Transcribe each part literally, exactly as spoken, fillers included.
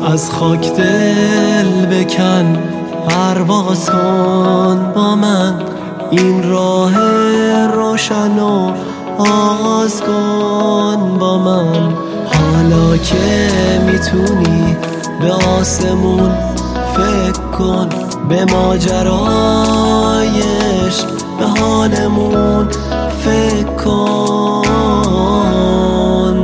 از خاک دل بکن، پرواز کن با من، این راه روشن و آغاز کن با من. حالا که میتونی به آسمون فکر کن، به ماجرای عشق، به حالمون فکر کن.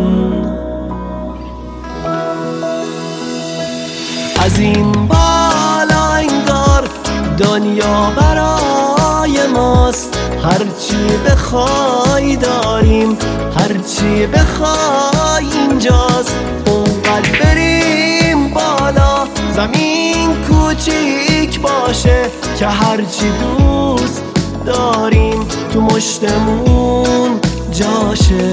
از این بالا انگار دنیا برای ماست، هرچی بخوای داریم، هرچی بخوای اینجاست. اونقدر بریم بالا زمین کوچیک باشه که هرچی دوست داریم تو مشتمون جاشه.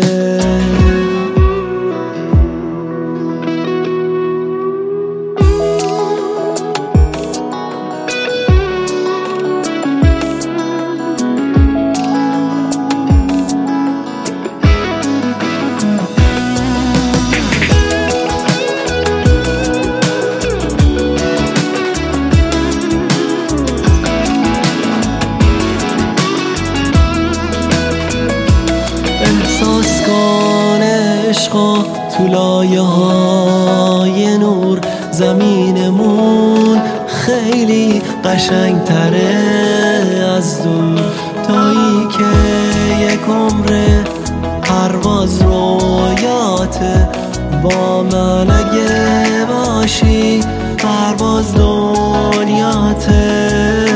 احساس کن عشقا تو لایه های نور، زمینمون خیلی قشنگ تره از دور. تایی که یک عمره پرواز رویاته، با من اگه باشی پرواز دنیاته.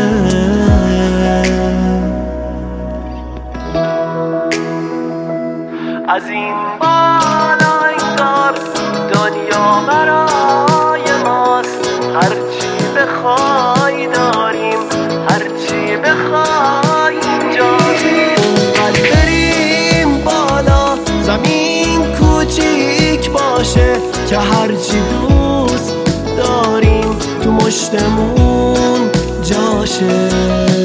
از این بالا انگار دنیا برای ماست، هرچی بخوای داریم، هرچی بخوای اینجاست. اونقدر بریم بالا زمین کوچیک باشه که هرچی دوست داریم تو مشتمون جاشه.